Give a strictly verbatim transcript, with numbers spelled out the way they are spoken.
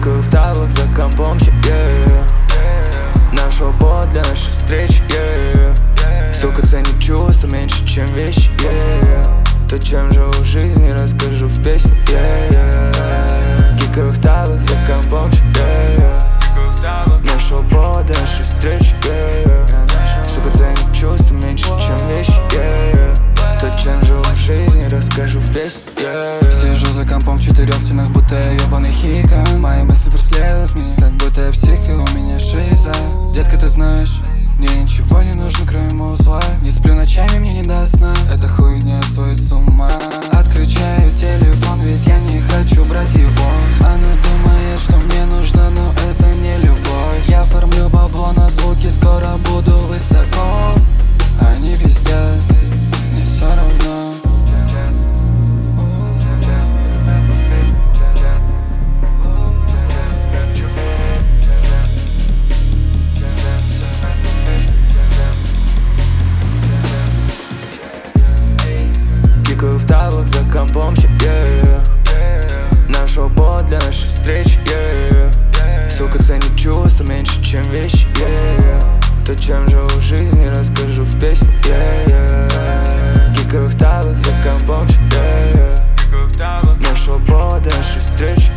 Гикаю в таблах за компом, yeah. Нашел повод для нашей встречи, yeah. Сука ценит чувства меньше, чем вещи, yeah. То, чем живу в жизни, расскажу в песне, yeah. Гикаю в таблах за компом, yeah. Нашел повод для нашей встречи, yeah. Сука ценит чувства меньше, чем вещи, yeah. То, чем живу в жизни, расскажу в песне, yeah. Сижу за компом в четырех стенах, будто я ебаный хика. Мои мысли преследуют меня, как будто я псих, и у меня шиза. Детка, ты знаешь, мне ничего не нужно, кроме музла. Не сплю ночами, мне не до сна, эта хуйня сводит с ума. Отключаю телефон, ведь я не хочу брать его. Она думает, что мне нужно, но это не любовь. Я фармлю бабло на звуки, скоро буду высоко. Они пиздят, мне все равно. Гикаю в таблах за компом, yeah. Нашел повод для нашей встречи, yeah. Сука ценит чувства меньше, чем вещи, yeah. То, чем живу в жизни, расскажу в песне, yeah. Гикаю в таблах за компом, yeah. Нашел повод для нашей встречи.